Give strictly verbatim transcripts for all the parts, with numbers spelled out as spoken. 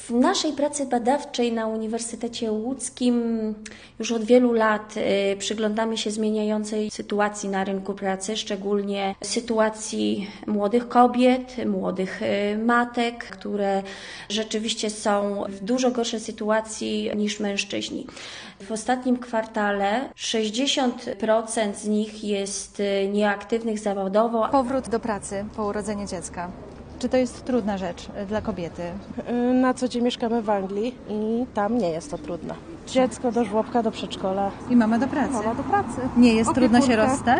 W naszej pracy badawczej na Uniwersytecie Łódzkim już od wielu lat przyglądamy się zmieniającej sytuacji na rynku pracy, szczególnie sytuacji młodych kobiet, młodych matek, które rzeczywiście są w dużo gorszej sytuacji niż mężczyźni. W ostatnim kwartale sześćdziesiąt procent z nich jest nieaktywnych zawodowo. Powrót do pracy po urodzeniu dziecka. Czy to jest trudna rzecz dla kobiety? Na co dzień mieszkamy w Anglii i tam nie jest to trudne. Dziecko do żłobka, do przedszkola. I mama do pracy. Mama do pracy. Nie jest Opiekunka. trudno się rozstać?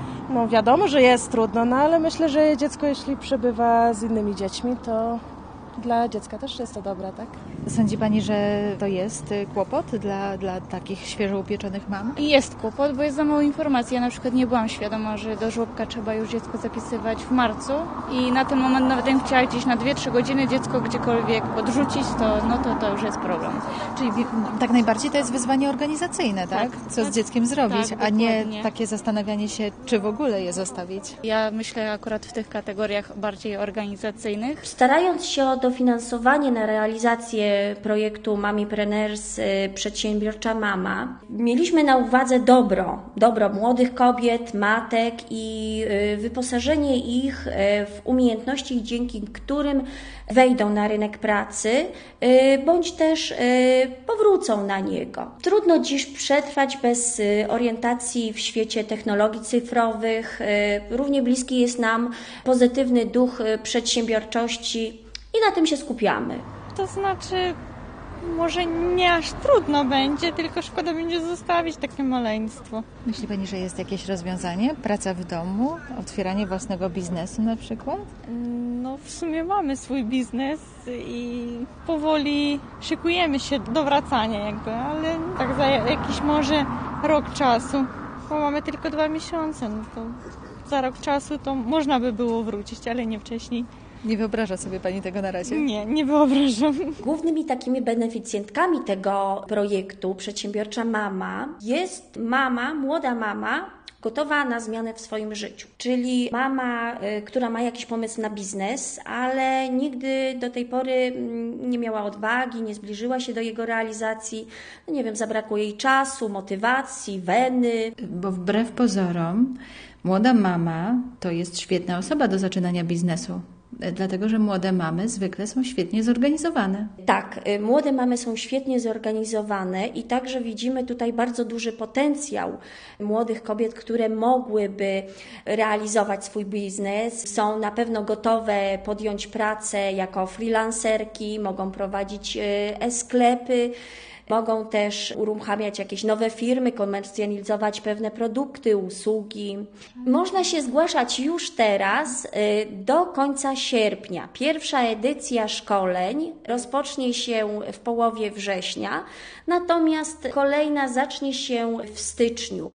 No wiadomo, że jest trudno, no ale myślę, że dziecko jeśli przebywa z innymi dziećmi, to dla dziecka też jest to dobre, tak? Sądzi Pani, że to jest kłopot dla, dla takich świeżo upieczonych mam? Jest kłopot, bo jest za mało informacji. Ja na przykład nie byłam świadoma, że do żłobka trzeba już dziecko zapisywać w marcu i na ten moment nawet jak chciała gdzieś na dwie trzy godziny dziecko gdziekolwiek podrzucić, to, no to, to już jest problem. Czyli tak najbardziej to jest wyzwanie organizacyjne, tak? Tak, Co tak, z dzieckiem zrobić, tak, a nie dokładnie. takie zastanawianie się, czy w ogóle je zostawić. Ja myślę akurat w tych kategoriach bardziej organizacyjnych. Starając się o dofinansowanie na realizację projektu Mamipreneurs Przedsiębiorcza Mama, mieliśmy na uwadze dobro, dobro młodych kobiet, matek i wyposażenie ich w umiejętności, dzięki którym wejdą na rynek pracy, bądź też powrócą na niego. Trudno dziś przetrwać bez orientacji w świecie technologii cyfrowych. Równie bliski jest nam pozytywny duch przedsiębiorczości i na tym się skupiamy. To znaczy, może nie aż trudno będzie, tylko szkoda będzie zostawić takie maleństwo. Myśli Pani, że jest jakieś rozwiązanie? Praca w domu? Otwieranie własnego biznesu na przykład? No w sumie mamy swój biznes i powoli szykujemy się do wracania jakby, ale tak za jakiś może rok czasu, bo mamy tylko dwa miesiące, no to za rok czasu to można by było wrócić, ale nie wcześniej. Nie wyobraża sobie Pani tego na razie? Nie, nie wyobrażam. Głównymi takimi beneficjentkami tego projektu Przedsiębiorcza Mama jest mama, młoda mama, gotowa na zmianę w swoim życiu. Czyli mama, która ma jakiś pomysł na biznes, ale nigdy do tej pory nie miała odwagi, nie zbliżyła się do jego realizacji. No nie wiem, zabrakło jej czasu, motywacji, weny. Bo wbrew pozorom młoda mama to jest świetna osoba do zaczynania biznesu. Dlatego, że młode mamy zwykle są świetnie zorganizowane. Tak, młode mamy są świetnie zorganizowane i także widzimy tutaj bardzo duży potencjał młodych kobiet, które mogłyby realizować swój biznes. Są na pewno gotowe podjąć pracę jako freelancerki, mogą prowadzić e-sklepy, mogą też uruchamiać jakieś nowe firmy, komercjalizować pewne produkty, usługi. Można się zgłaszać już teraz do końca sierpnia. Pierwsza edycja szkoleń rozpocznie się w połowie września, natomiast kolejna zacznie się w styczniu.